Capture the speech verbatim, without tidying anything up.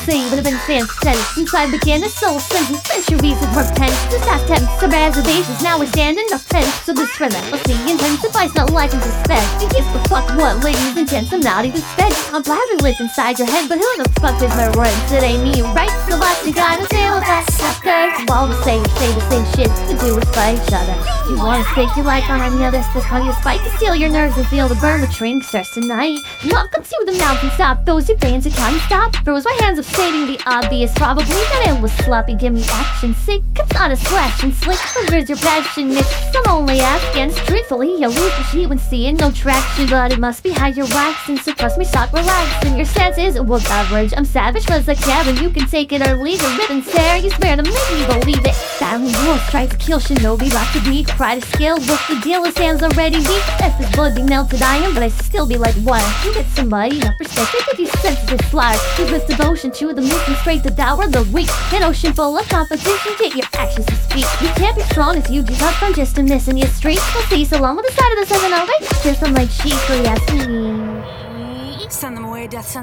say you would have been fancy. Inside began a soul sentence, centuries of repent. Just attempts of reservations, now we stand in offense. So this relentlessly intensifies, not life in suspense. Because but fuck what, ladies and gents, I'm not even sped. I'm gladly live inside your head, but who the fuck is my words? It ain't me, right? So watch the guy to say all that suckers. All the same, say the same shit to do with fight each other. You wanna stake your life on any other, still call you a spike to steal your nerves and feel the burn. The train starts tonight. Welcome to the mountaintop. Those who dance and can't stop. Throws my hands up stating the obvious. Probably that it was sloppy. Give me action. Sick. It's not a slash and slick. Where's your passion? It's some only Afghans. Truthfully, you lose the sheet when seeing no traction. But it must be how you're waxing. So trust me, stop relaxing. Your stance is well average. I'm savage was a cabin. You can take it or leave it. Rip and stare. You swear to make me believe it. Silent wolf tries to kill shinobi. Lots of beat. Try to scale. What's the deal? His hands already deep. If his blood be melted iron, but I still be like, what? You get somebody enough perspective with these sensitive flyers. Who's with devotion to the movement straight to dower the weak. An ocean full of competition, get your actions to speak. You can't be strong if you give up on just a missing your street. We'll see so long with the side of the seven oh eight. Just I'm like sheep, so yes, me. Send them away, death sentence.